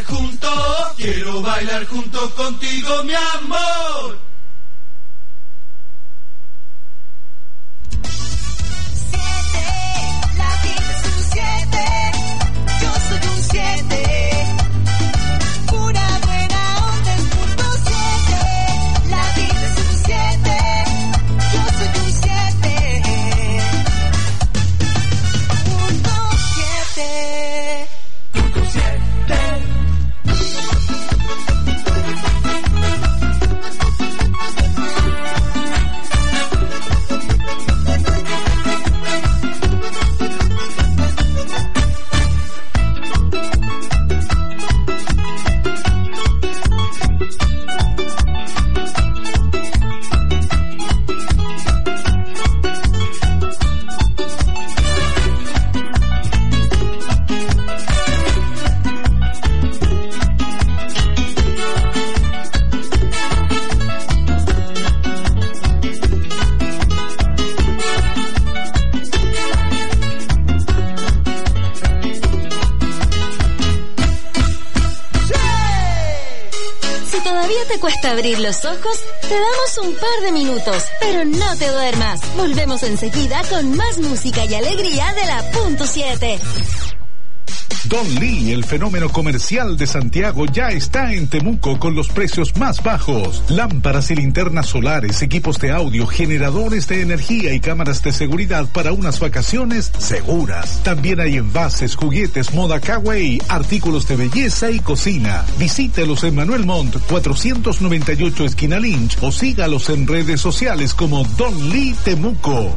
quiero bailar junto contigo, mi amor. Cuesta abrir los ojos, te damos un par de minutos, pero no te duermas. Volvemos enseguida con más música y alegría de la Punto 7. Don Lee, el fenómeno comercial de Santiago, ya está en Temuco con los precios más bajos. Lámparas y linternas solares, equipos de audio, generadores de energía y cámaras de seguridad para unas vacaciones seguras. También hay envases, juguetes, moda kawaii, artículos de belleza y cocina. Visítelos en Manuel Montt, 498 esquina Lynch, o sígalos en redes sociales como Don Lee Temuco.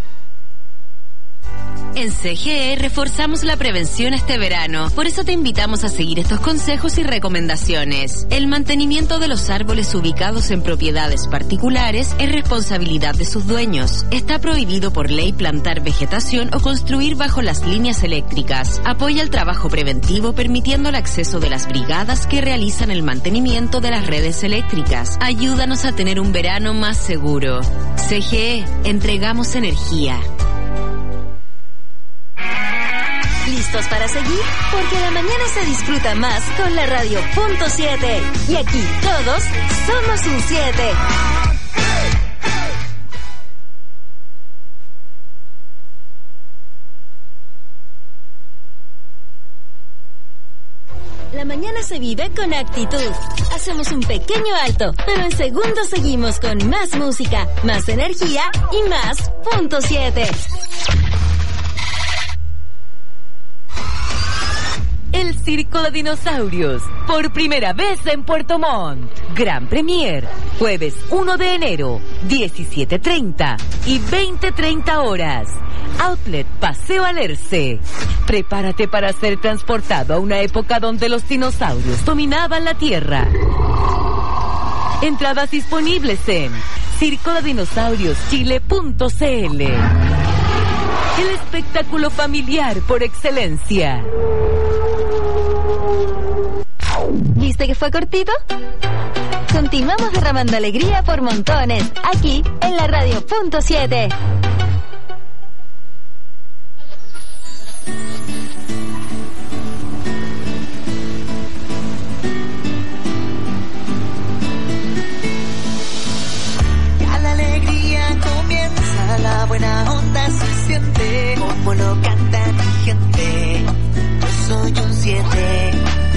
En CGE reforzamos la prevención este verano. Por eso te invitamos a seguir estos consejos y recomendaciones. El mantenimiento de los árboles ubicados en propiedades particulares es responsabilidad de sus dueños. Está prohibido por ley plantar vegetación o construir bajo las líneas eléctricas. Apoya el trabajo preventivo permitiendo el acceso de las brigadas que realizan el mantenimiento de las redes eléctricas. Ayúdanos a tener un verano más seguro. CGE, entregamos energía. ¿Listos para seguir? Porque la mañana se disfruta más con la radio Punto 7. Y aquí todos somos un 7. La mañana se vive con actitud. Hacemos un pequeño alto, pero en segundos seguimos con más música, más energía y más Punto 7. El Circo de Dinosaurios, por primera vez en Puerto Montt. Gran Premier, jueves 1 de enero, 17:30 y 20:30 horas. Outlet Paseo Alerce. Prepárate para ser transportado a una época donde los dinosaurios dominaban la Tierra. Entradas disponibles en circodedinosaurioschile.cl. El espectáculo familiar por excelencia. ¿Viste que fue cortito? Continuamos derramando alegría por montones, aquí en la radio Punto 7. Ya la alegría comienza, la buena onda se siente, como lo canta mi gente. Yo soy un 7.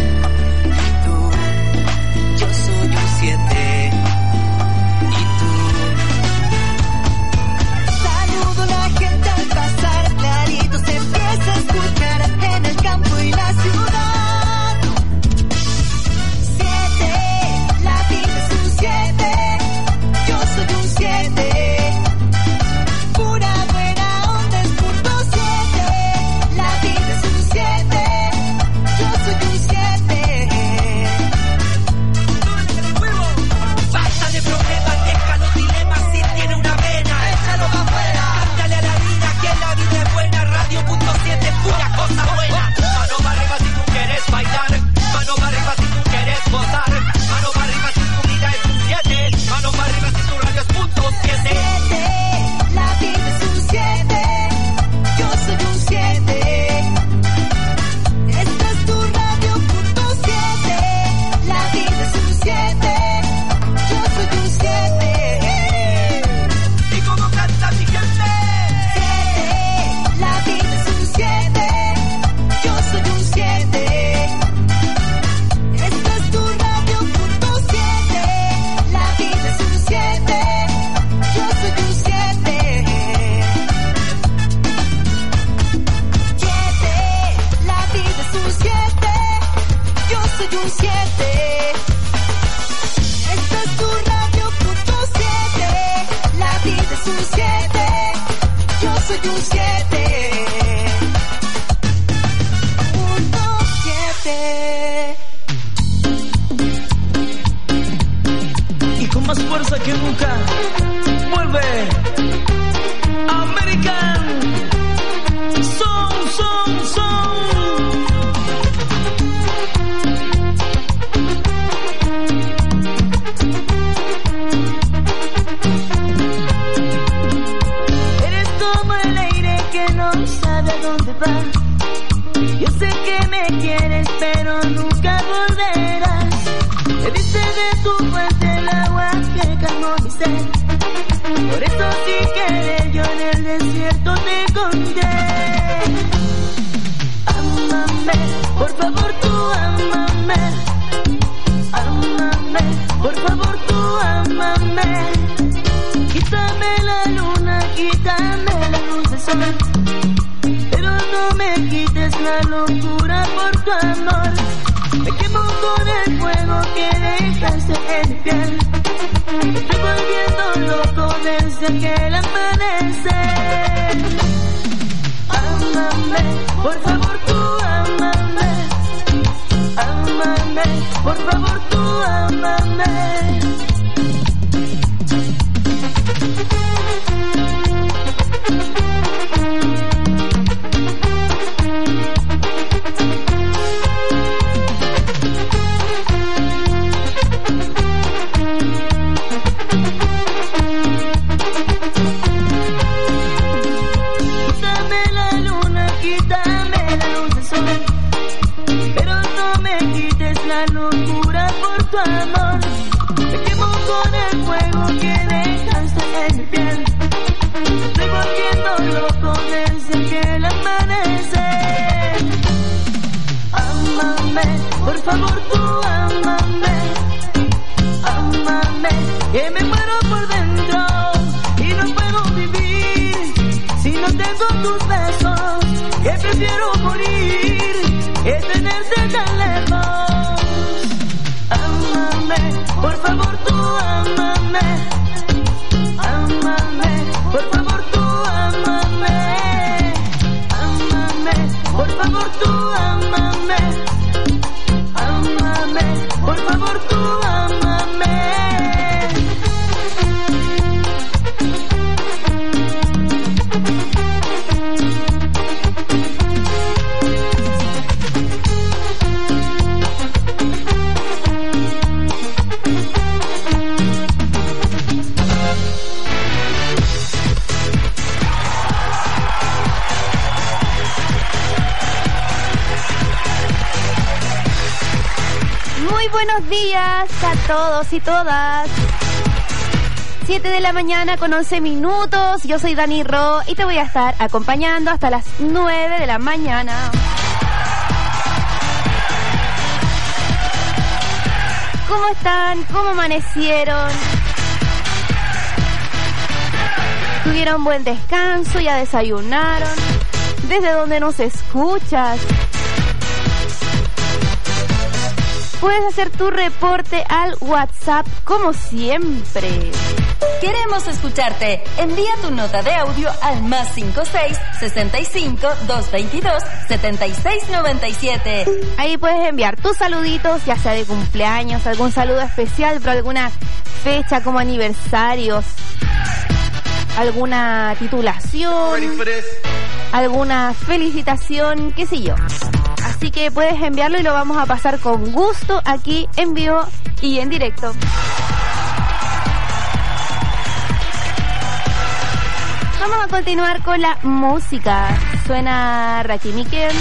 Saludo a la gente al pasar, clarito se empieza a escuchar en el campo y la ciudad. 7, la vida es un 7, yo soy un 7. Pura buena onda es Punto 7, la vida es un 7, yo soy un 7. soy un 7. Esta es tu radio, punto 7. La vida es un 7. Yo soy un 7. Punto 7. Y con más fuerza que nunca, vuelve American Song. Eres como el aire que no sabe a dónde va. Yo sé que me quieres, pero nunca volverás. Me diste de tu fuente el agua que calmó mi sed. Por eso sin querer yo en el desierto te encontré. Ámame, por favor tú ámame. Ámame, por favor tú ámame. Quítame la luna, quítame la luz del sol. Pero no me quites la locura por tu amor. Me quemo con el fuego que dejaste en mi piel. Me estoy volviendo loco desde aquel amanecer. Ámame, por favor tú ámame. Ámame, por favor tú ámame. Quítame la luna, quítame la luz del sol. Pero no me quites la locura por tu amor. Me quemo con el fuego que dejaste en mi piel. Me estoy volviendo loco desde aquel amanecer. Ámame, por favor tú ámame. Ámame, que me muero por dentro y no puedo vivir si no tengo tus besos. Que prefiero morir que tenerte tan lejos. Ámame, por favor tú ámame. Ámame, por favor tú ámame. Ámame, por favor tú ámame. Ámame, por favor tú ámame. Muy buenos días a todos y todas. 7 de la mañana con 11 minutos. Yo soy Dani Ro y te voy a estar acompañando hasta las 9 de la mañana. ¿Cómo están? ¿Cómo amanecieron? ¿Tuvieron buen descanso? ¿Ya desayunaron? ¿Desde dónde nos escuchas? Puedes hacer tu reporte al WhatsApp como siempre. Queremos escucharte. Envía tu nota de audio al +56 65 222 7697. Ahí puedes enviar tus saluditos, ya sea de cumpleaños, algún saludo especial por alguna fecha como aniversarios, alguna titulación, alguna felicitación, qué sé yo. Así que puedes enviarlo y lo vamos a pasar con gusto aquí en vivo y en directo. Vamos a continuar con la música. Suena Rakimiken.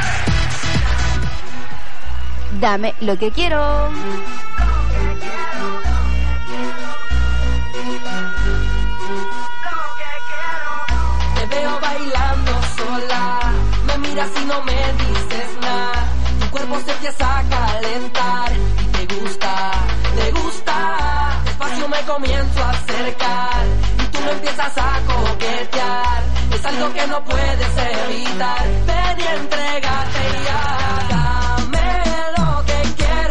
Dame lo que quiero. Te veo bailando sola, me miras y no me dices nada. Tu cuerpo se empieza a calentar y te gusta. Despacio me comienzo a acercar y tú me empiezas a coquetear. Es algo que no puedes evitar. Ven y entrégate ya. Dame lo que quieres.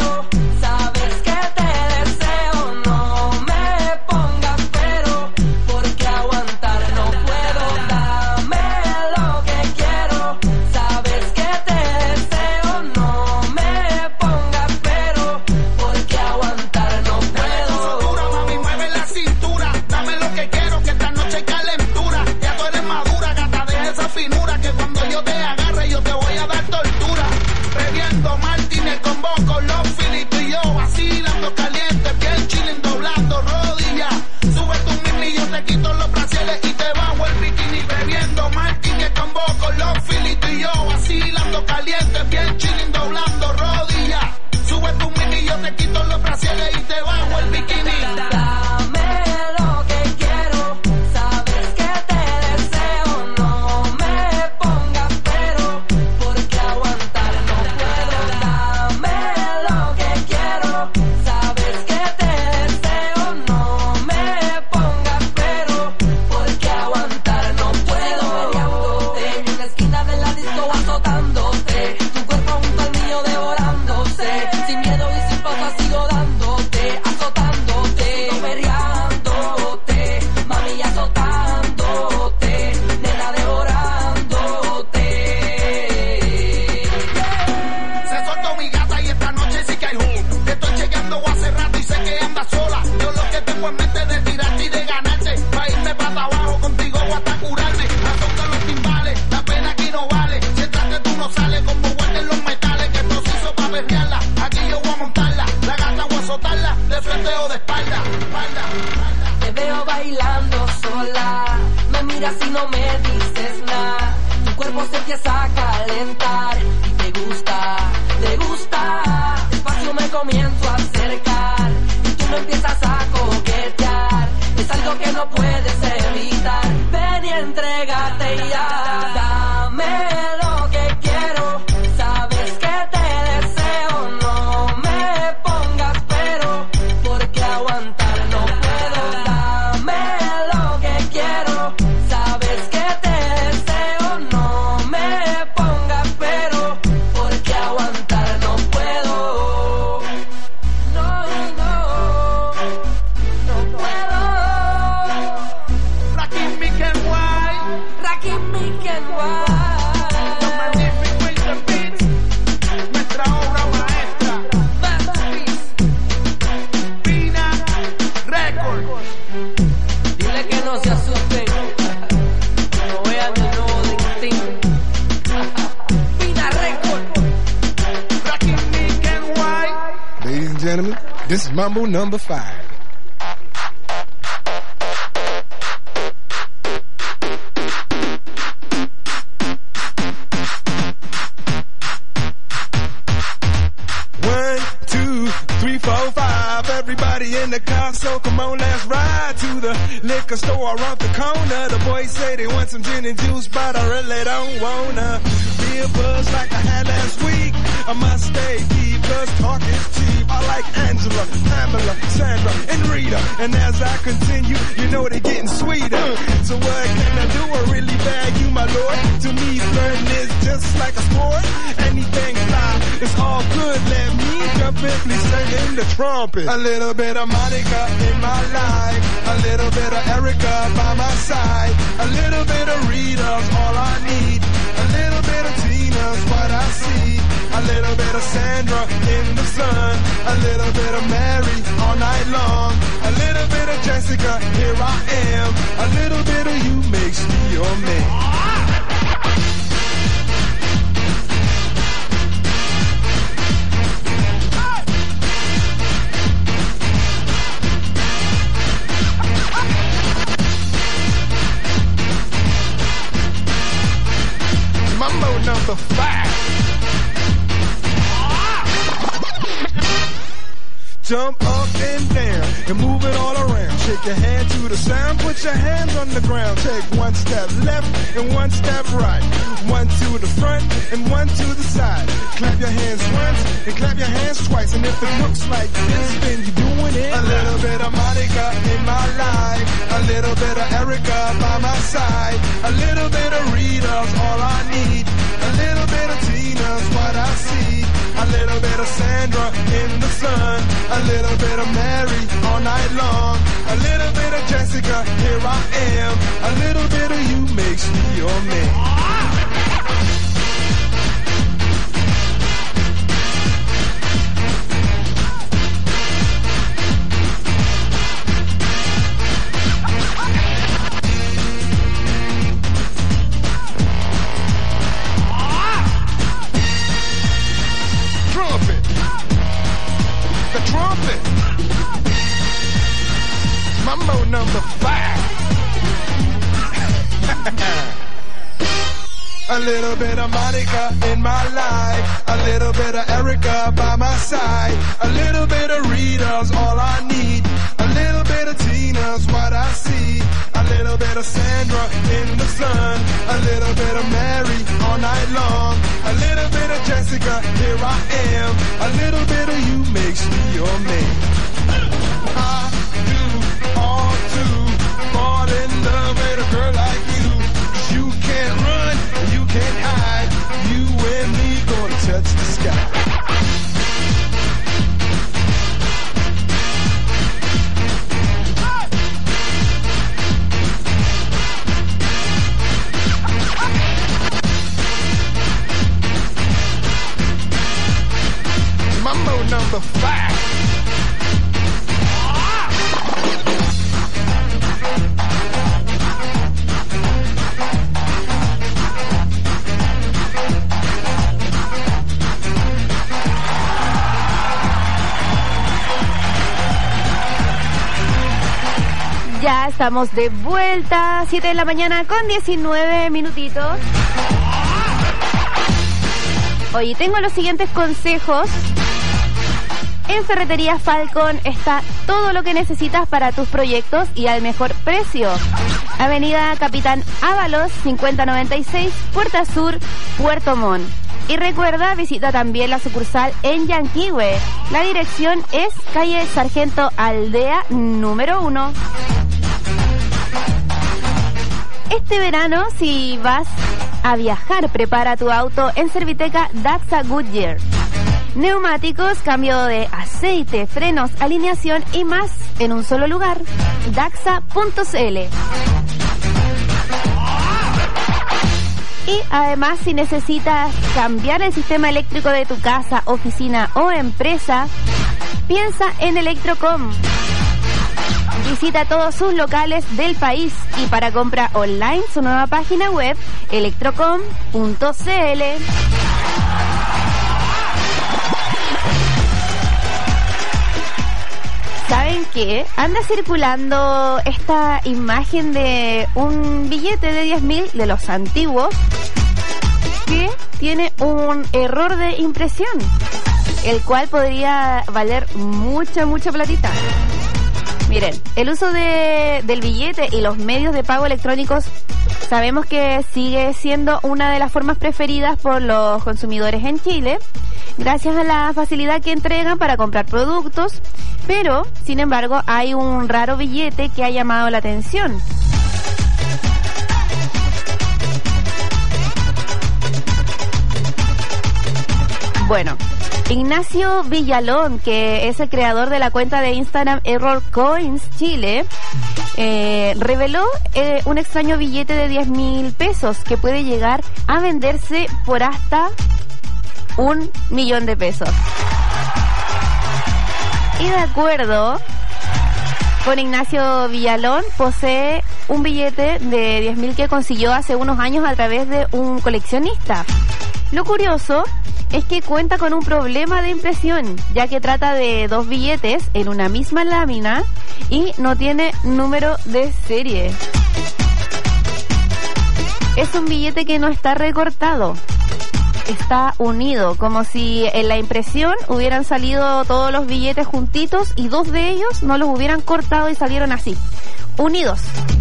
tengo en mente de tirarte y de ganarte. Pa' irme para abajo contigo o hasta curarme. La toca los timbales, la pena aquí no vale. Si entraste tú no sales como guarden los metales. Que esto se hizo pa' perrearla. Aquí yo voy a montarla. La gata voy a azotarla. De frente o de espalda. Te veo bailando sola. Me miras y no me dices nada. Tu cuerpo se empieza a calentar. Y te gusta. Despacio me comienzo a acercar. Y tú me empiezas a coquetear. Es algo que no puedes evitar. Ven y entrégate ya. Dame lo que quiero. Sabes que te deseo. No me pongas pero. Porque aguantar no puedo. Dame lo que quiero. Sabes que te deseo. No me pongas pero. Porque aguantar no puedo. No puedo. Rakim Miken White. Rakim Miken The Magnific Wilson Beats. Nuestra obra maestra. Masterpiece. Pina Records. Dile que no se asusten. No vean el nuevo Ding. Pina Record. Rakim Miken White. Ladies and gentlemen, this is Mambo number 5. One, two, three, four, five. Everybody in the car, so come on, let's ride to the liquor store around the corner. The boys say they want some gin and juice, but I really don't wanna be a buzz like I had last week. I must stay deep, cause talk is cheap. I like Angela, Pamela, Sandra, and Rita. And as I continue, you know they're getting sweeter. So what can I do? I really bag you, my lord. To me, flirting is just like a sport. Anything fly, it's all good. Let me jump in, please sing in the trumpet. A little bit of Monica in my life. A little bit of Erica by my side. A little bit of Rita's all I need. A little bit of Tina's what I see. A little bit of Sandra in the sun. A little bit of Mary all night long. A little bit of Jessica, here I am. A little bit of you makes me your man. Mambo number 5. Jump up and down and move it all around. Shake your hand to the sound, put your hands on the ground. Take one step left and one step right. One to the front and one to the side. Clap your hands once and clap your hands twice. And if it looks like this, then you're doing it. A little bit of Monica in my life. A little bit of Erica by my side. A little bit of Rita's all I need. A little bit of Tina's what I see. A little bit of Sandra in the sun. A little bit of Mary all night long. A little bit of Jessica, here I am. A little bit of you makes me your man. The trumpet. Mambo number 5. A little bit of Monica in my life. A little bit of Erica by my side. A little bit of Rita's all I need. A little bit of Tina's what I see. A little bit of Sandra in the sun. A little bit of Mary all night long. A little bit of Jessica, here I am. A little bit of you makes me your man. I do all to fall in love with a girl like you. 'Cause you can't run, you can't hide. You and me gonna touch the sky. Mambo number 5. Ya estamos de vuelta, 7 de la mañana con 19 minutitos. Hoy tengo los siguientes consejos. En Ferretería Falcon está todo lo que necesitas para tus proyectos y al mejor precio. Avenida Capitán Ábalos, 5096, Puerta Sur, Puerto Montt. Y recuerda, visita también la sucursal en Yanquihue. La dirección es calle Sargento Aldea número 1. Este verano, si vas a viajar, prepara tu auto en Serviteca Daxa Goodyear. Neumáticos, cambio de aceite, frenos, alineación y más en un solo lugar. Daxa.cl. Y además, si necesitas cambiar el sistema eléctrico de tu casa, oficina o empresa, piensa en Electrocom. Visita todos sus locales del país y para compra online su nueva página web electrocom.cl. ¿Saben qué? Anda circulando esta imagen de un billete de 10.000 de los antiguos que tiene un error de impresión, el cual podría valer mucha platita. Miren, el uso del billete y los medios de pago electrónicos sabemos que sigue siendo una de las formas preferidas por los consumidores en Chile, gracias a la facilidad que entregan para comprar productos, pero, sin embargo, hay un raro billete que ha llamado la atención. Bueno, Ignacio Villalón, que es el creador de la cuenta de Instagram Error Coins Chile, reveló un extraño billete de 10.000 pesos que puede llegar a venderse por hasta 1.000.000 pesos. Y de acuerdo con Ignacio Villalón, posee un billete de 10.000 que consiguió hace unos años a través de un coleccionista. Lo curioso es que cuenta con un problema de impresión, ya que trata de dos billetes en una misma lámina y no tiene número de serie. Es un billete que no está recortado, está unido, como si en la impresión hubieran salido todos los billetes juntitos y dos de ellos no los hubieran cortado y salieron así, unidos.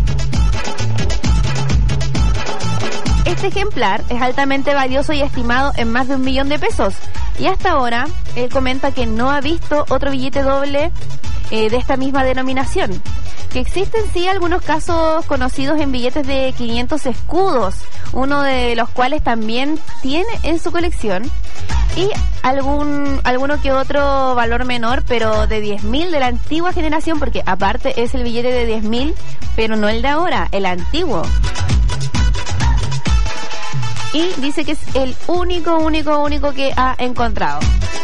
Este ejemplar es altamente valioso y estimado en más de 1.000.000 pesos. Y hasta ahora, él comenta que no ha visto otro billete doble de esta misma denominación. Que existen sí algunos casos conocidos en billetes de 500 escudos, uno de los cuales también tiene en su colección. Y alguno que otro valor menor, pero de 10.000 de la antigua generación, porque aparte es el billete de 10.000, pero no el de ahora, el antiguo. Y dice que es el único que ha encontrado.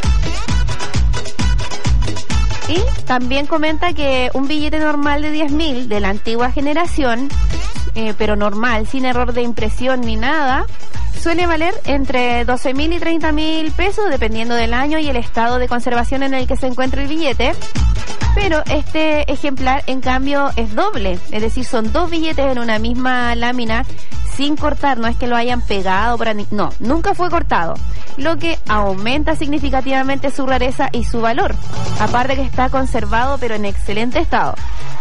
Y también comenta que un billete normal de 10.000 de la antigua generación, pero normal, sin error de impresión ni nada, suele valer entre 12.000 y 30.000 pesos, dependiendo del año y el estado de conservación en el que se encuentra el billete. Pero este ejemplar, en cambio, es doble, es decir, son dos billetes en una misma lámina sin cortar, no es que lo hayan pegado, no, nunca fue cortado, lo que aumenta significativamente su rareza y su valor, aparte que está conservado pero en excelente estado.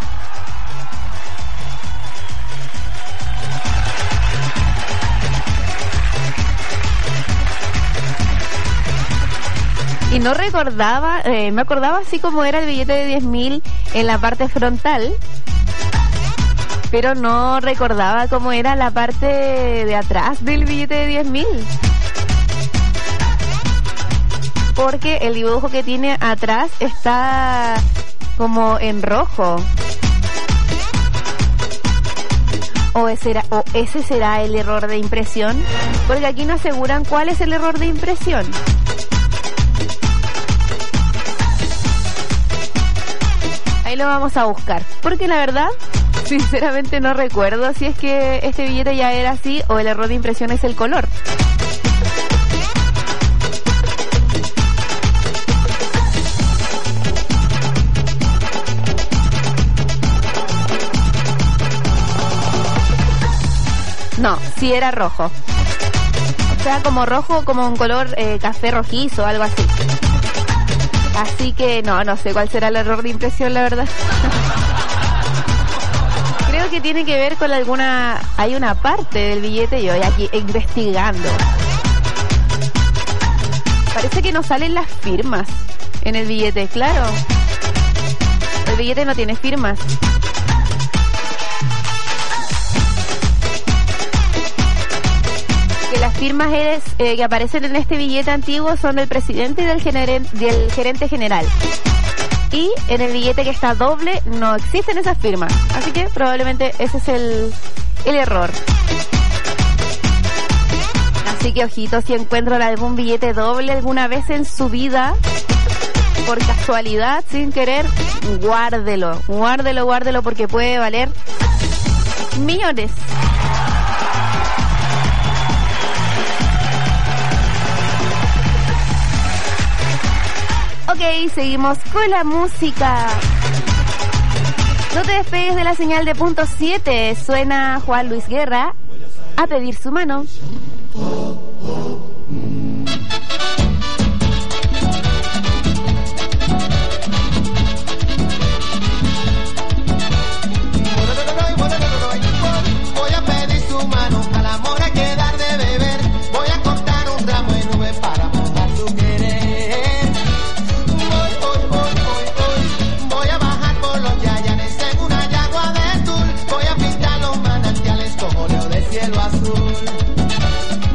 Y no recordaba, me acordaba así como era el billete de 10.000 en la parte frontal, pero no recordaba cómo era la parte de atrás del billete de 10.000. Porque el dibujo que tiene atrás está como en rojo. O ese será el error de impresión, porque aquí no aseguran cuál es el error de impresión. Ahí lo vamos a buscar, porque la verdad, sinceramente no recuerdo si es que este billete ya era así o el error de impresión es el color. sí era rojo. O sea, como rojo, como un color café rojizo, algo así. Así que no sé cuál será el error de impresión, la verdad. Creo que tiene que ver con hay una parte del billete, yo aquí investigando. Parece que no salen las firmas en el billete, claro. El billete no tiene firmas. Que las firmas que aparecen en este billete antiguo son del presidente y del gerente general. Y en el billete que está doble no existen esas firmas. Así que probablemente ese es el error. Así que ojito, si encuentran algún billete doble alguna vez en su vida, por casualidad, sin querer, guárdelo porque puede valer millones. Ok, seguimos con la música. No te despegues de la señal de punto 7. Suena Juan Luis Guerra, A Pedir Su Mano. Voy a pedir su mano, al amor hay que dar de beber. Voy a cortar un ramo de nube para mojar su querer. Voy a bajar por los yayanes en una yagua de tul. Voy a pintar los manantiales como óleo de cielo azul.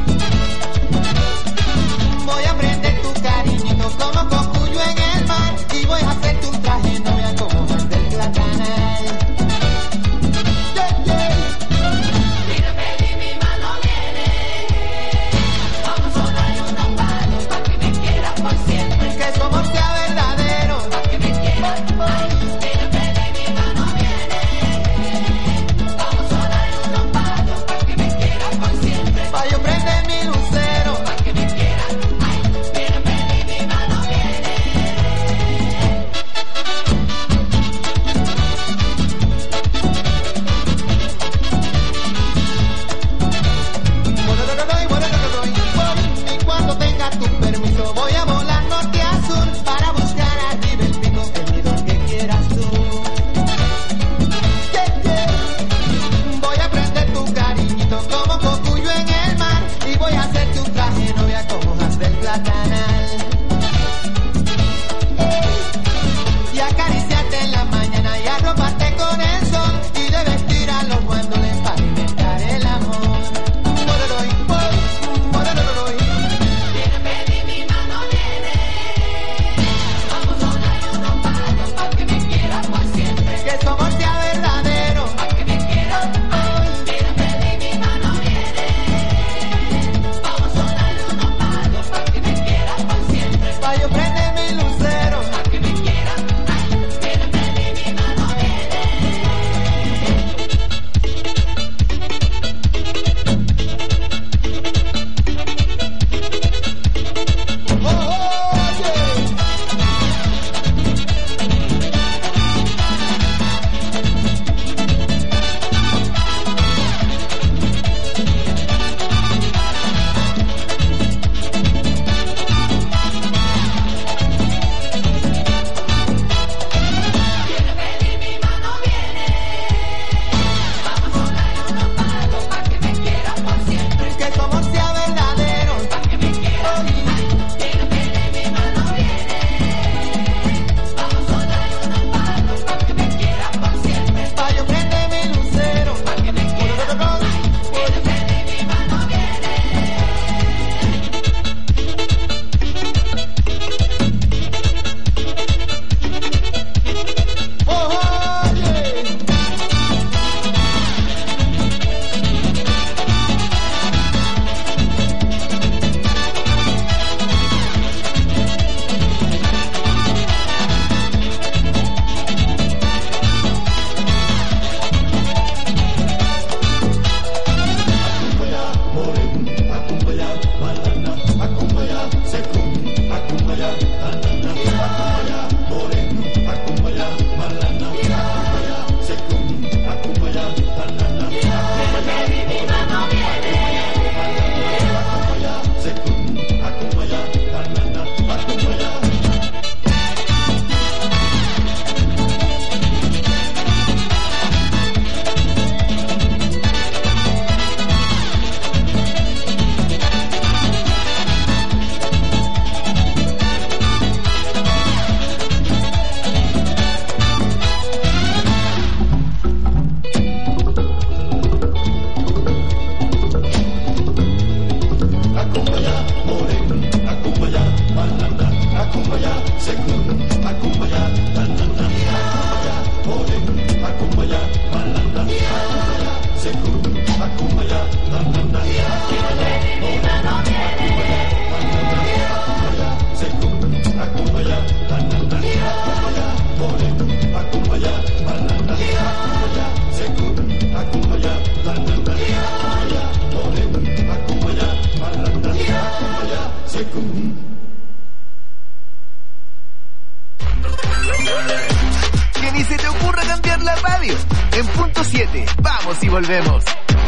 Que ni se te ocurra cambiar la radio. En punto 7, vamos y volvemos.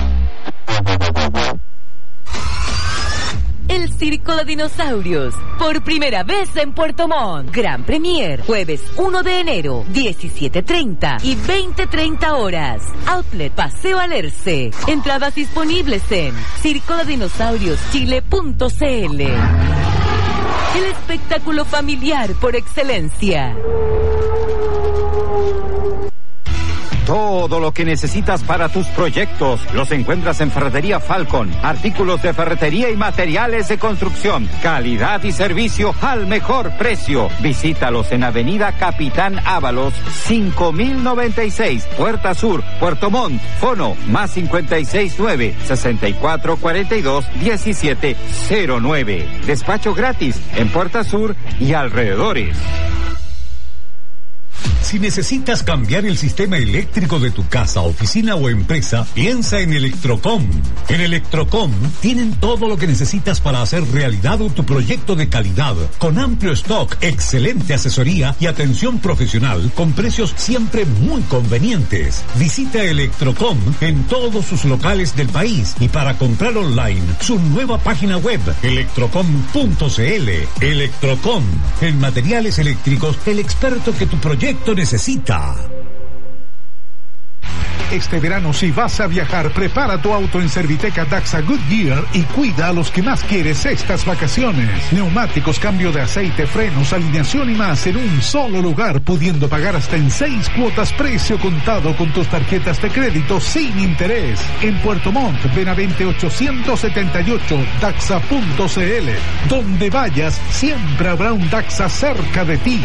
El Circo de Dinosaurios, por primera vez en Puerto Montt. Gran Premier, jueves 1 de enero, 17:30 y 20:30 horas. Outlet Paseo Alerce. Entradas disponibles en circodedinosaurioschile.cl. El espectáculo familiar por excelencia. Todo lo que necesitas para tus proyectos los encuentras en Ferretería Falcon. Artículos de ferretería y materiales de construcción. Calidad y servicio al mejor precio. Visítalos en Avenida Capitán Ábalos, 5096, Puerta Sur, Puerto Montt. Fono +569 6442 1709. Despacho gratis en Puerta Sur y alrededores. Si necesitas cambiar el sistema eléctrico de tu casa, oficina o empresa, piensa en Electrocom. En Electrocom tienen todo lo que necesitas para hacer realidad tu proyecto de calidad, con amplio stock, excelente asesoría y atención profesional, con precios siempre muy convenientes. Visita Electrocom en todos sus locales del país y para comprar online, su nueva página web, electrocom.cl. Electrocom, en materiales eléctricos, el experto que tu proyecto necesita. Este verano, si vas a viajar, prepara tu auto en Serviteca Daxa Goodyear y cuida a los que más quieres estas vacaciones. Neumáticos, cambio de aceite, frenos, alineación y más en un solo lugar, pudiendo pagar hasta en 6 cuotas precio contado con tus tarjetas de crédito sin interés. En Puerto Montt, Benavente 878, Daxa.cl. Donde vayas, siempre habrá un Daxa cerca de ti.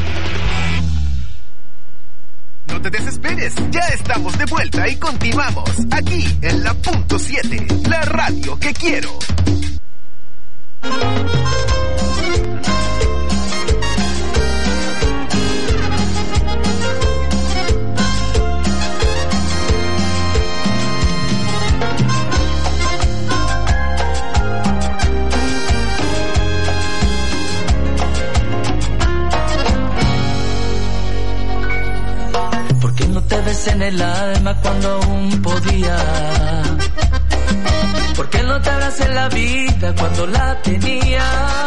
No te desesperes, ya estamos de vuelta y continuamos aquí en la punto 7, la radio que quiero. Te besé en el alma cuando aún podía. ¿Por qué no te abracé en la vida cuando la tenía?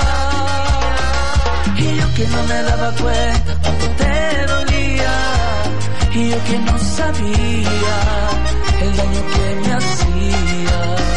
Y yo que no me daba cuenta cuánto te dolía. Y yo que no sabía el daño que me hacía.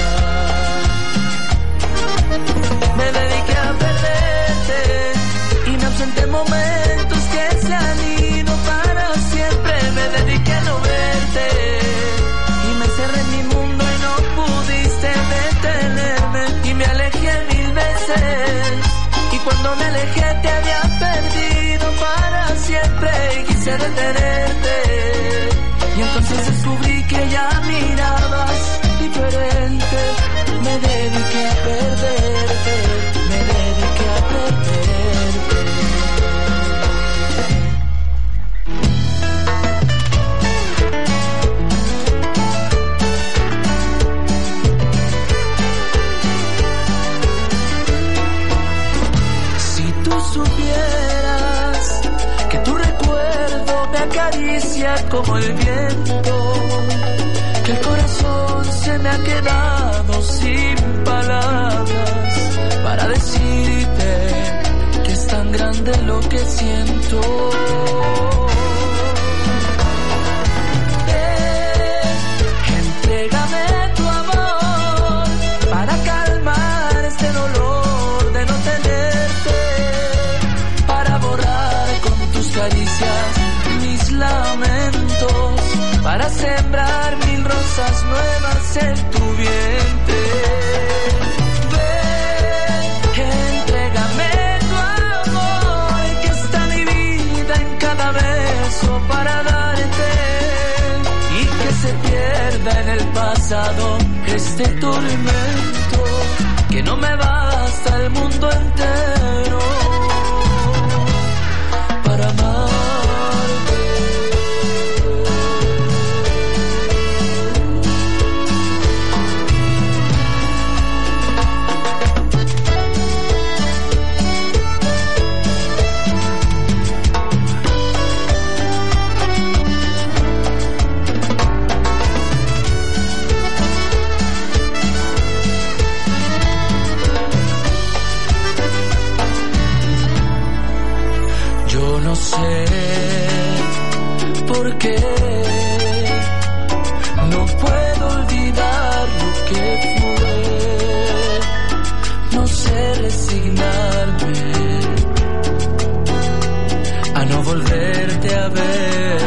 Me dediqué a perderte y me ausenté momentos que se han ido para siempre. Me dediqué a no verte y me encerré en mi mundo y no pudiste detenerme y me alejé 1000 veces y cuando me alejé te había perdido para siempre y quise detenerte y entonces descubrí que ya mirabas diferente. Me dediqué a perderte, me dediqué a perderte. Acaricia como el viento, que el corazón se me ha quedado sin palabras para decirte que es tan grande lo que siento. Entrégame tu amor para calmar este dolor de no tenerte, para borrar con tus caricias lamentos, para sembrar 1000 rosas nuevas en tu vientre. Ven, entrégame tu amor, que está mi vida en cada beso para darte, y que se pierda en el pasado este tormento, que no me basta el mundo entero para amar. Yo no sé por qué no puedo olvidar lo que fue. No sé resignarme a no volverte a ver.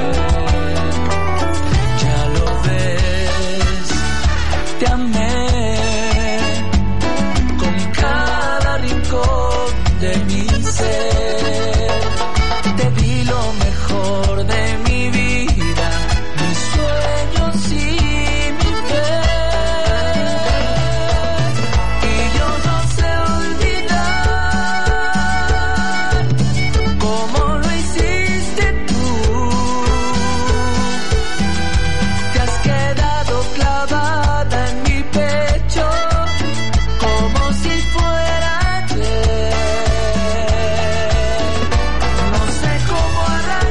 Ya lo ves, te amé con cada rincón de mi ser. Te di lo mejor de mi vida, mis sueños y mi fe. Y yo no sé olvidar cómo lo hiciste tú. Te has quedado clavada en mi pecho como si fuera ayer. No sé cómo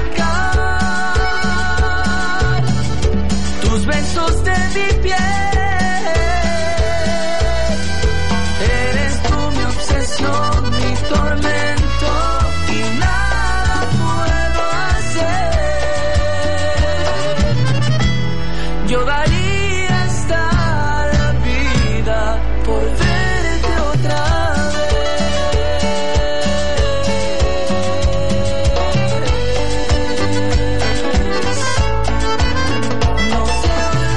arrancar tus besos de mi piel. Eres tú mi obsesión, mi tormento, y nada puedo hacer. Yo daría hasta la vida por verte otra vez. No sé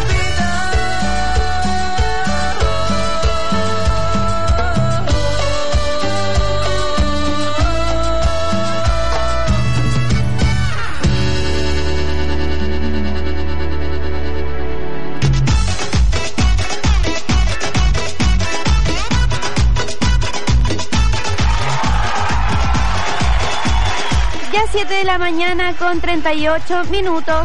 Ya 7 de la mañana con 38 minutos.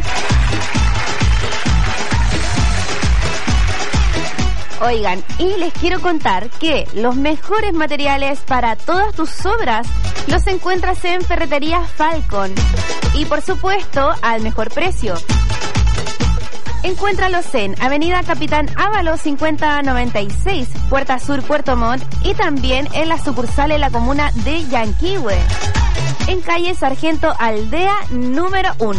Oigan, y les quiero contar que los mejores materiales para todas tus obras los encuentras en Ferretería Falcon. Y por supuesto, al mejor precio. Encuéntralos en Avenida Capitán Ábalos 5096, Puerta Sur, Puerto Montt, y también en la sucursal en la comuna de Yanquihue, en calle Sargento Aldea número 1.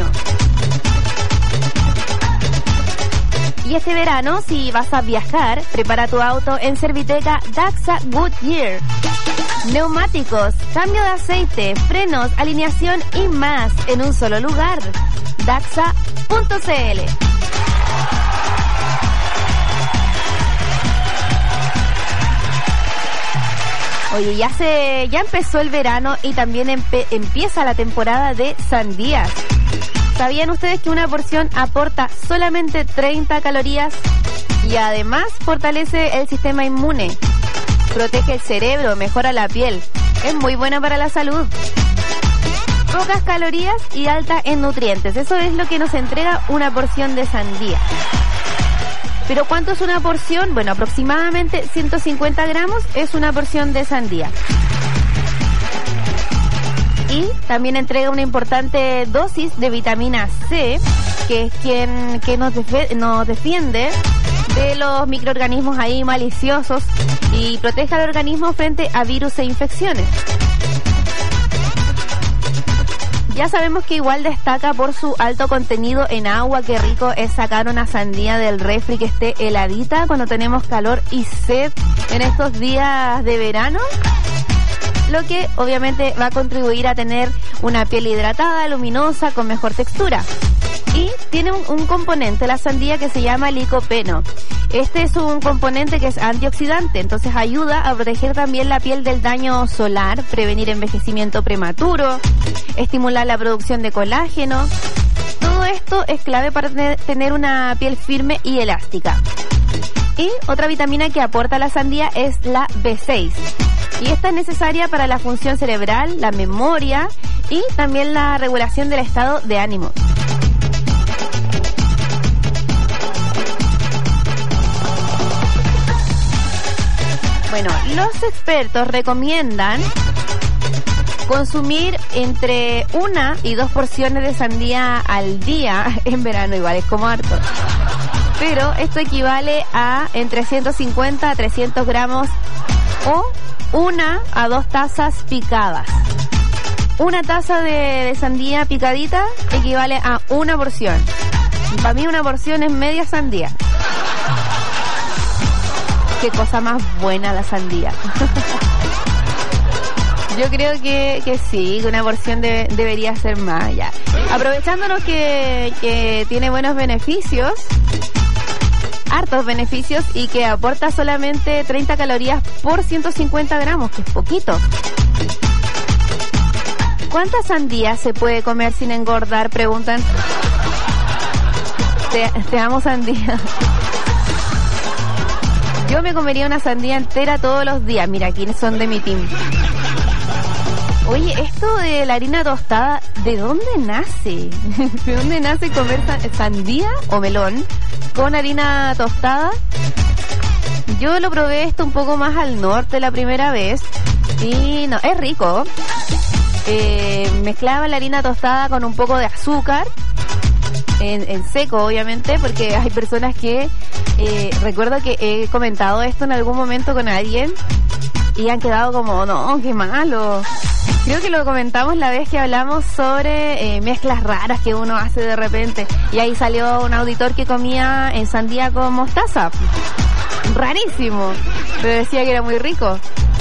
Y este verano, si vas a viajar, prepara tu auto en Serviteca Daxa Goodyear. Neumáticos, cambio de aceite, frenos, alineación y más en un solo lugar. Daxa.cl. Oye, ya empezó el verano y también empieza la temporada de sandías. ¿Sabían ustedes que una porción aporta solamente 30 calorías? Y además fortalece el sistema inmune, protege el cerebro, mejora la piel. Es muy buena para la salud. Pocas calorías y alta en nutrientes. Eso es lo que nos entrega una porción de sandía. ¿Pero cuánto es una porción? Bueno, aproximadamente 150 gramos es una porción de sandía. Y también entrega una importante dosis de vitamina C, que es que nos defiende de los microorganismos ahí maliciosos y protege al organismo frente a virus e infecciones. Ya sabemos que igual destaca por su alto contenido en agua. Qué rico es sacar una sandía del refri que esté heladita cuando tenemos calor y sed en estos días de verano, lo que obviamente va a contribuir a tener una piel hidratada, luminosa, con mejor textura. Y tiene un componente, la sandía, que se llama licopeno. Este es un componente que es antioxidante, entonces ayuda a proteger también la piel del daño solar, prevenir envejecimiento prematuro, estimular la producción de colágeno. Todo esto es clave para tener una piel firme y elástica. Y otra vitamina que aporta la sandía es la B6. Y esta es necesaria para la función cerebral, la memoria y también la regulación del estado de ánimo. Bueno, los expertos recomiendan consumir entre 1 y 2 porciones de sandía al día. En verano igual es como harto, pero esto equivale a entre 150 a 300 gramos o 1 a 2 tazas picadas. una taza de sandía picadita equivale a una porción. Para mí una porción es media sandía. Qué cosa más buena la sandía. Yo creo que sí, que una porción debería ser más ya. Aprovechándonos que tiene buenos beneficios, hartos beneficios, y que aporta solamente 30 calorías por 150 gramos, que es poquito. ¿Cuántas sandías se puede comer sin engordar? Preguntan. Te amo, sandía. Yo me comería una sandía entera todos los días. Mira, ¿quiénes son de mi team? Oye, esto de la harina tostada, ¿de dónde nace? ¿De dónde nace comer sandía o melón con harina tostada? Yo lo probé esto un poco más al norte la primera vez y no, es rico. Mezclaba la harina tostada con un poco de azúcar, en seco obviamente, porque hay personas que, recuerdo que he comentado esto en algún momento con alguien y han quedado como, no, qué malo. Creo que lo comentamos la vez que hablamos sobre mezclas raras que uno hace de repente, y ahí salió un auditor que comía sandía con mostaza. Rarísimo, pero decía que era muy rico.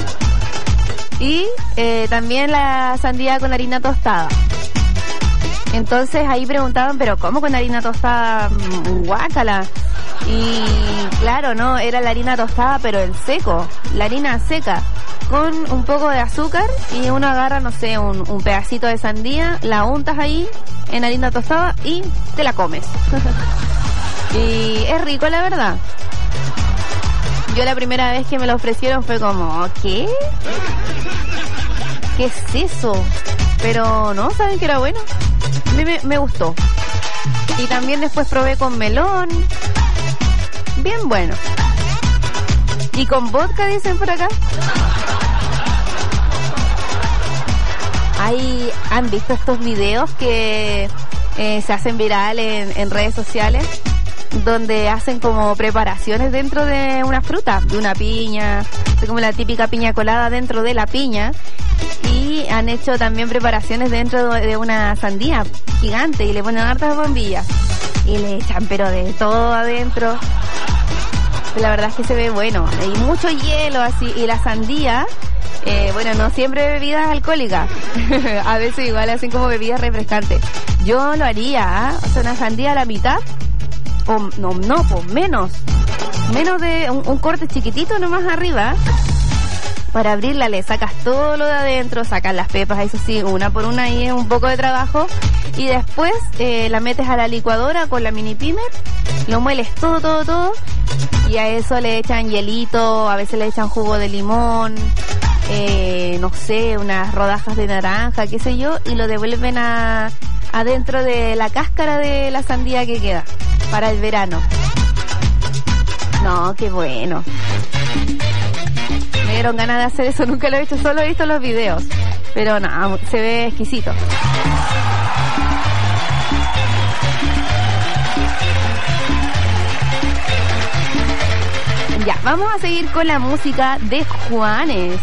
Y también la sandía con harina tostada. Entonces ahí preguntaban, pero ¿cómo con harina tostada? Guácala. Y claro, no, era la harina tostada pero en seco, la harina seca con un poco de azúcar, y uno agarra, no sé, un pedacito de sandía, la untas ahí en harina tostada y te la comes. Y es rico, la verdad. Yo la primera vez que me lo ofrecieron fue como, ¿qué? ¿Qué es eso? Pero no, ¿saben que era bueno? Me gustó. Y también después probé con melón. Bien bueno. Y con vodka, dicen por acá. ¿Han visto estos videos que se hacen viral en redes sociales? Donde hacen como preparaciones dentro de una fruta, de una piña, como la típica piña colada dentro de la piña, y han hecho también preparaciones dentro de una sandía gigante y le ponen hartas bombillas y le echan pero de todo adentro. La verdad es que se ve bueno, y mucho hielo así, y la sandía, bueno, no siempre bebidas alcohólicas, a veces igual hacen como bebidas refrescantes. Yo lo haría, o sea, una sandía a la mitad, o no, pues menos de un corte chiquitito nomás arriba. Para abrirla le sacas todo lo de adentro, sacas las pepas, eso sí, una por una, y es un poco de trabajo. Y después la metes a la licuadora con la mini pimer, lo mueles todo, y a eso le echan hielito, a veces le echan jugo de limón, no sé, unas rodajas de naranja, qué sé yo, y lo devuelven adentro de la cáscara de la sandía que queda para el verano. No, qué bueno. Me dieron ganas de hacer eso, nunca lo he hecho, solo he visto los videos, pero no, se ve exquisito. Ya, vamos a seguir con la música de Juanes.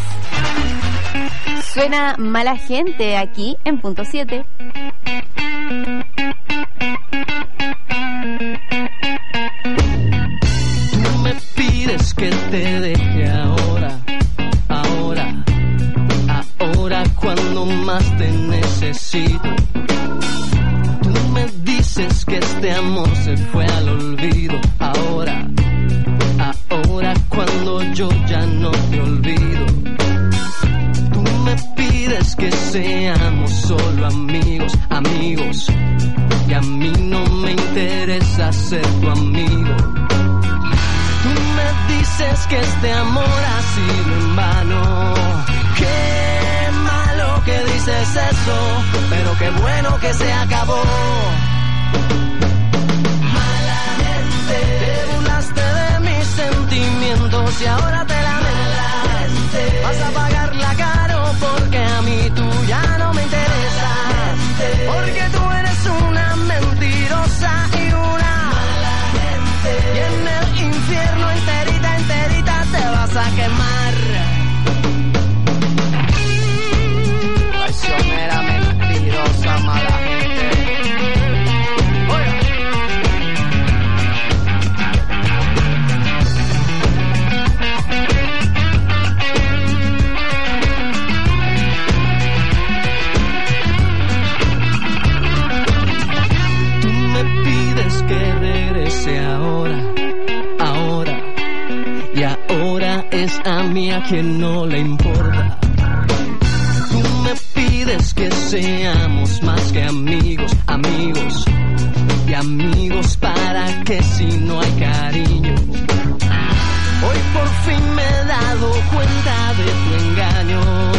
Suena Mala Gente aquí en Punto 7. No me pides que te deje ahora cuando más te necesito. Tú me dices que este amor se fue al olvido ahora cuando yo ya no te olvido. Tú me pides que seamos solo amigos, y a mí no me interesa ser tu amigo. Tú me dices que este amor ha sido en vano. Qué malo que dices eso, pero qué bueno que se acabó. Mala gente, te burlaste de mis sentimientos y ahora te lamentas. Vas a pagarla caro porque a mí tú ya no me interesas. Porque tú eres una mentirosa y una mala gente. Y en el infierno enterita te vas a quemar. Traicionera. a quien no le importa. Tú me pides que seamos más que amigos, amigos y amigos, para que si no hay cariño. Hoy por fin me he dado cuenta de tu engaño,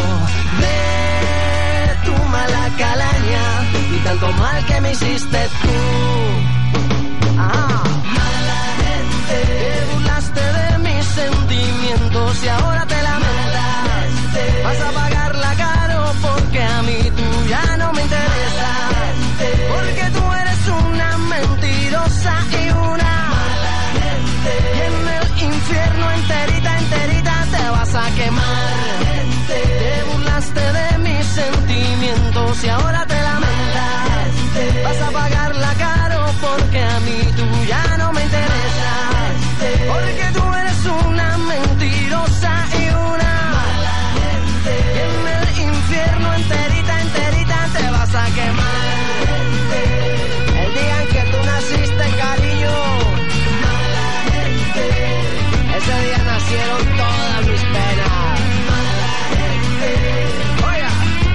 de tu mala calaña y tanto mal que me hiciste tú. Mala gente, te burlaste de mis sentimientos y ahora te lamentas. Vas a pagarla caro porque a mí tú ya no me interesas, porque tú eres una mentirosa y una mala gente. Y en el infierno enterita, enterita te vas a quemar. Te burlaste de mis sentimientos y ahora te lamentas. Vas a pagarla caro porque a mí tú ya no me interesas, porque tú eres una mentirosa y una mala gente. Y en el infierno enterita, enterita te vas a quemar. El día en que tú naciste, cariño, mala gente, ese día nacieron todas mis penas. Mala gente, oiga,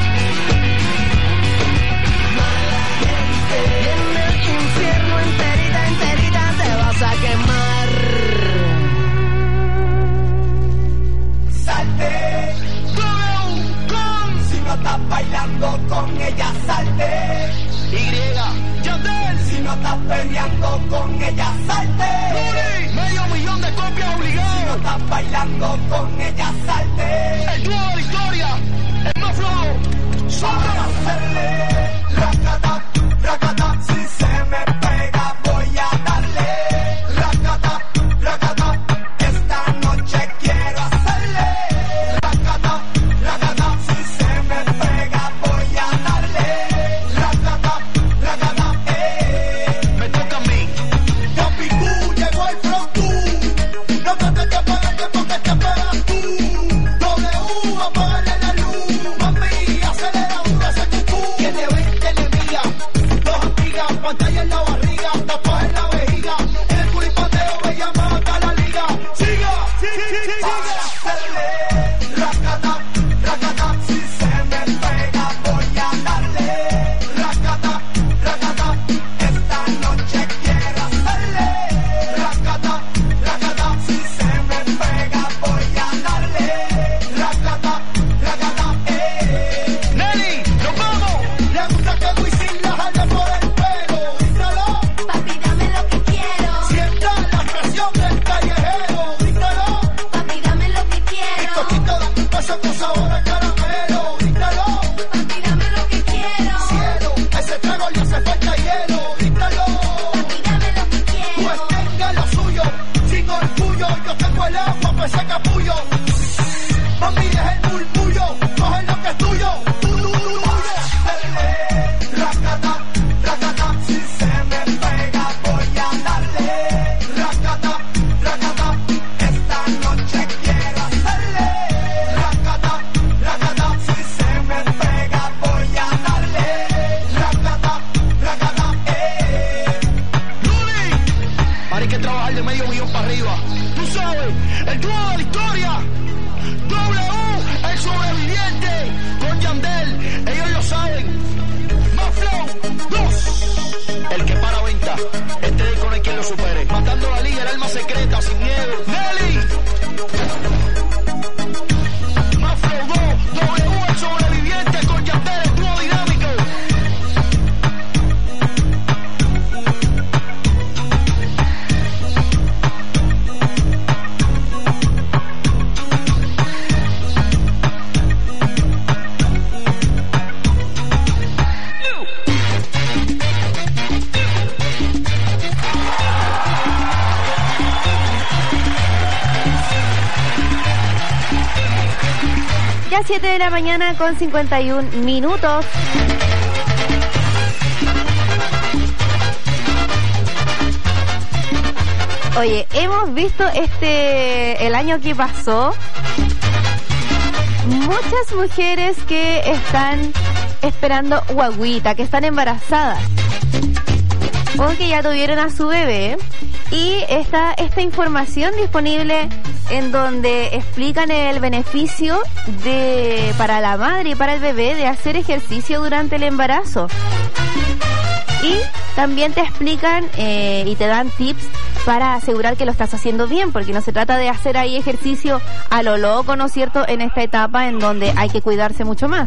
mala gente. Y en el infierno enterita, enterita te vas a quemar. Salte, si no estás bailando con ella, salte. Yandel, si no estás peleando con ella, salte. $500,000 de copias obligadas. Si no estás bailando con ella, salte. El dúo de la historia, el más flojo. Para hacerle racata, racata, si se me pega voy a darle racata, racata, esta noche quiero hacerle racata, racata, si se me pega voy a darle racata, racata, me toca a mí. Capicú, llegó el flow tú, no te te apagas porque te apagas tú. W, apágale la luz, mami, acelera un cucú. Tiene 20 enemigas, dos amigas, pantalla en la barriga, tapas en la vejiga, el culipateo me llama hasta la liga. Siga, siga, hacerle racata, racata, si se me pega voy a darle racata, racata, esta noche quiero hacerle racata, racata, si se me pega voy a darle racata, racata, Nelly, nos vamos. Le gusta que Wisin la jale por el pelo, díselo. Papi, dame lo que quiero. Sienta la presión del callejero, díselo. Papi, dame lo que quiero. Y coquito da un beso con sabor a caramelo, díselo. Papi, dame lo que quiero. Cielo, ese trago le hace falta hielo, díselo. Papi, dame lo que quiero. Pues tenga lo suyo, sin orgullo, yo tengo el agua para ese capullo. Mami, deja el murmullo, coge lo que es tuyo. Racata, racata, si se me pega voy a darle racata, racata, esta noche quiero hacerle racata, racata, si se me pega voy a darle racata, racata, Luli, ahora hay que trabajar de $500,000 para arriba. Tú sabes, el dúo de la historia, W, el sobreviviente, con Yandel, ellos lo saben. Más Flow 2, el que para venta, este disco no hay quien lo supere. Matando la liga, el alma secreta, sin miedo. Nelly, Más Flow 2, W, el sobreviviente, con Yandel, el dúo dinámico. Ya 7 de la mañana con 51 minutos. Oye, hemos visto el año que pasó, muchas mujeres que están esperando guagüita, que están embarazadas o que ya tuvieron a su bebé Y esta información disponible en donde explican el beneficio para la madre y para el bebé de hacer ejercicio durante el embarazo. Y también te explican y te dan tips para asegurar que lo estás haciendo bien, porque no se trata de hacer ahí ejercicio a lo loco, ¿no es cierto?, en esta etapa en donde hay que cuidarse mucho más.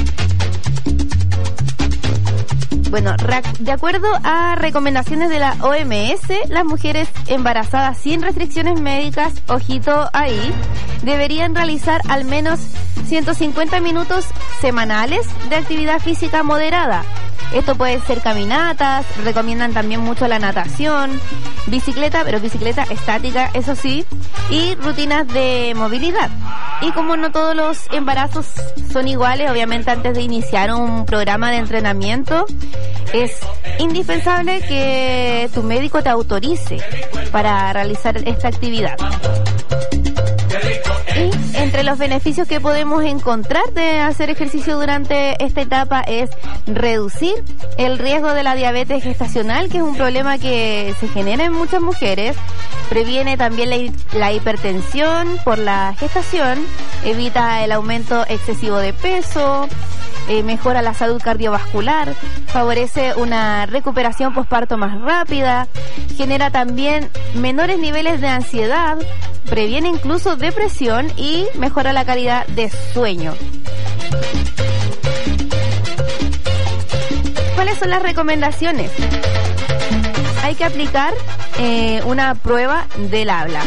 Bueno, de acuerdo a recomendaciones de la OMS, las mujeres embarazadas sin restricciones médicas, ojito ahí, deberían realizar al menos 150 minutos semanales de actividad física moderada. Esto puede ser caminatas, recomiendan también mucho la natación, bicicleta, pero bicicleta estática, eso sí, y rutinas de movilidad. Y como no todos los embarazos son iguales, obviamente antes de iniciar un programa de entrenamiento, es indispensable que tu médico te autorice para realizar esta actividad. Y entre los beneficios que podemos encontrar de hacer ejercicio durante esta etapa es reducir el riesgo de la diabetes gestacional, que es un problema que se genera en muchas mujeres. Previene también la hipertensión por la gestación, evita el aumento excesivo de peso, mejora la salud cardiovascular, favorece una recuperación posparto más rápida, genera también menores niveles de ansiedad, previene incluso depresión y mejora la calidad de sueño. ¿Cuáles son las recomendaciones? Hay que aplicar una prueba del habla.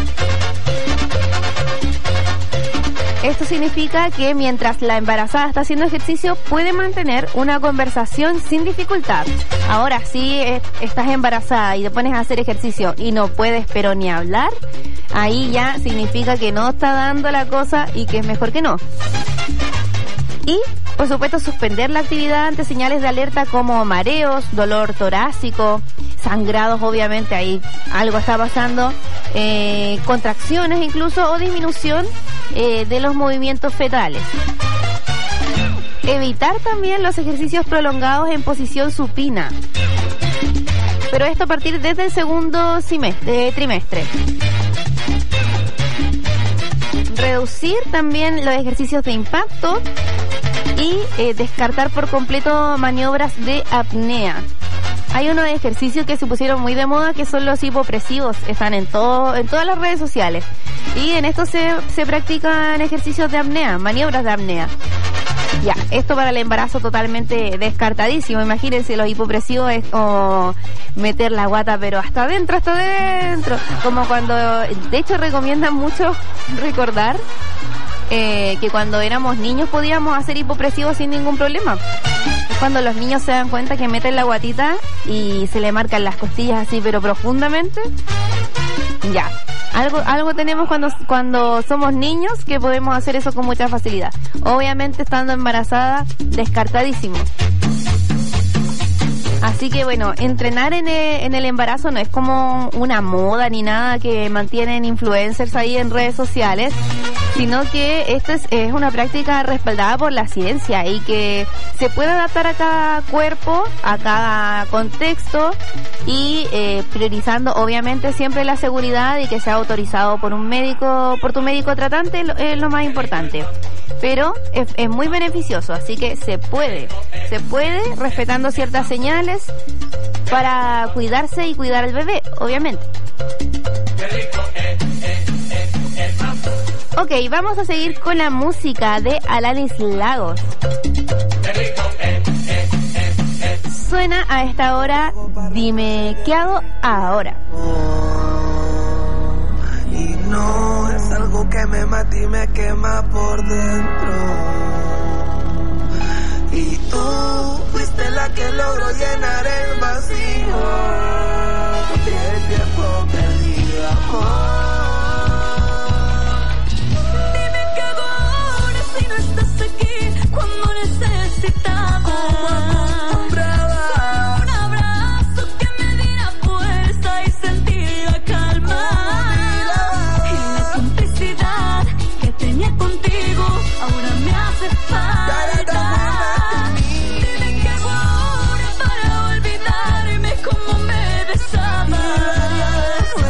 Esto significa que mientras la embarazada está haciendo ejercicio puede mantener una conversación sin dificultad. Ahora, si estás embarazada y te pones a hacer ejercicio y no puedes pero ni hablar, ahí ya significa que no está dando la cosa y que es mejor que no. Y, por supuesto, suspender la actividad ante señales de alerta como mareos, dolor torácico, sangrados, obviamente ahí algo está pasando, contracciones incluso o disminución de los movimientos fetales. Evitar también los ejercicios prolongados en posición supina, pero esto a partir desde el segundo trimestre. Reducir también los ejercicios de impacto y descartar por completo maniobras de apnea. Hay unos ejercicios que se pusieron muy de moda que son los hipopresivos, están en todas las redes sociales, y en esto se practican ejercicios de apnea, maniobras de apnea. Ya, esto para el embarazo totalmente descartadísimo. Imagínense, los hipopresivos es como meter la guata pero hasta adentro, como cuando, de hecho recomiendan mucho recordar que cuando éramos niños podíamos hacer hipopresivos sin ningún problema. Es cuando los niños se dan cuenta que meten la guatita y se le marcan las costillas así pero profundamente. Ya, algo tenemos cuando somos niños que podemos hacer eso con mucha facilidad. Obviamente estando embarazada, descartadísimo. Así que bueno, entrenar en el embarazo no es como una moda ni nada que mantienen influencers ahí en redes sociales, sino que esto es una práctica respaldada por la ciencia y que se puede adaptar a cada cuerpo, a cada contexto y priorizando obviamente siempre la seguridad y que sea autorizado por tu médico tratante es lo más importante. Pero es muy beneficioso, así que se puede respetando ciertas señales para cuidarse y cuidar al bebé, obviamente. Ok, vamos a seguir con la música de Alanis Lagos. Suena a esta hora Dime ¿qué hago ahora? Y no es algo que me mata y me quema por dentro. Y tú fuiste la que logró llenar el vacío del tiempo perdido, amor. Dime qué hago ahora si no estás aquí cuando necesitaba. Como acostumbraba. Un abrazo que me diera fuerza y sentía calma. Y la complicidad que tenía contigo ahora me hace falta. Como me besabas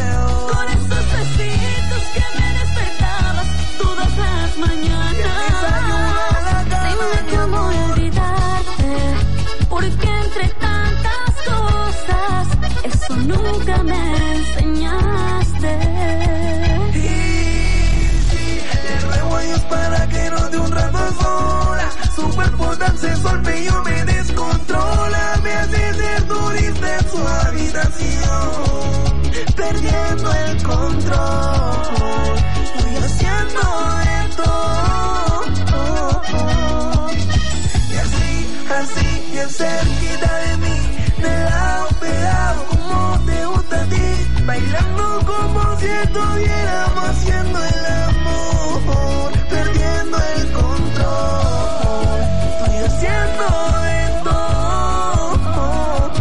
entre tantas cosas, eso nunca me enseñaste. Y si le ruego a Dios para que nos dé un rato a sola, su cuerpo tan sensual yo me descontrola, me hace ser turista en su habitación, perdiendo el control, estoy haciendo de todo, y así, bien cerquita de mí, de lado pegado como te gusta a ti, bailando como si estuviéramos haciendo el amor, perdiendo el control, estoy haciendo de todo.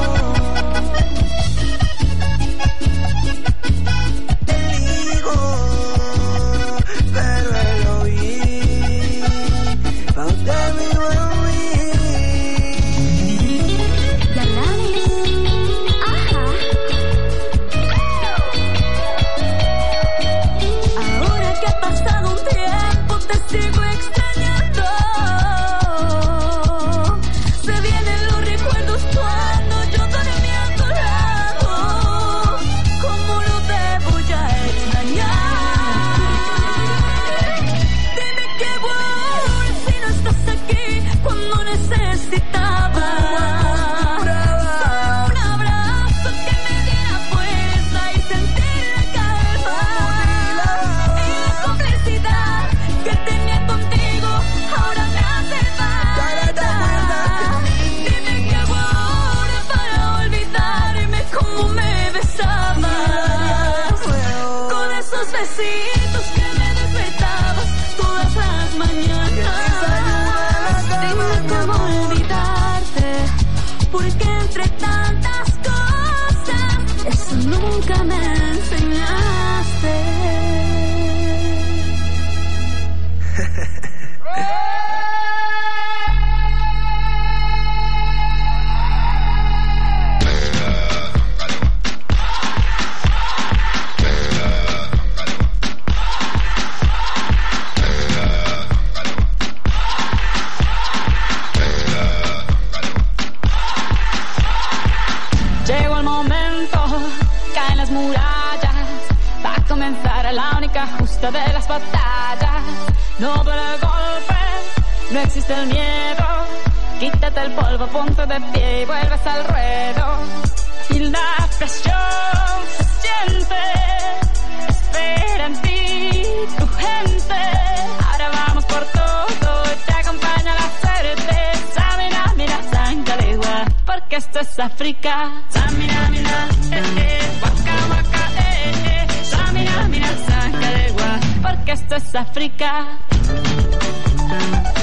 Te digo, pero él lo vi, pa' usted vivo en mí. Ahora que ha pasado un tiempo te sigo extrañando. Se vienen los recuerdos cuando yo dormía a tu lado. ¿Cómo lo debo ya extrañar? Dime qué voy si no estás aquí cuando necesitaba un abrazo que me diera fuerza y sentir la calma y la complicidad que tenía contigo ahora me hace falta. Dime qué hago ahora para olvidarme cómo me besabas con esos besitos que me despertabas todas las mañanas. Dime cómo olvidarte, porque entre tantas cosas eso nunca me enseñaste. Llegó el momento, caen las murallas, va a comenzar la única justa de las batallas. No duele el golpe, no existe el miedo, quítate el polvo, ponte de pie y vuelves al ruedo. Y la presión se siente, espera en ti tu gente. Ahora vamos por todo, te acompaña la suerte. Samina, mira, Sangalegua, porque esto es África. Samina, mira, waka, waka, Samina, mira, Sangalegua, porque esto es África.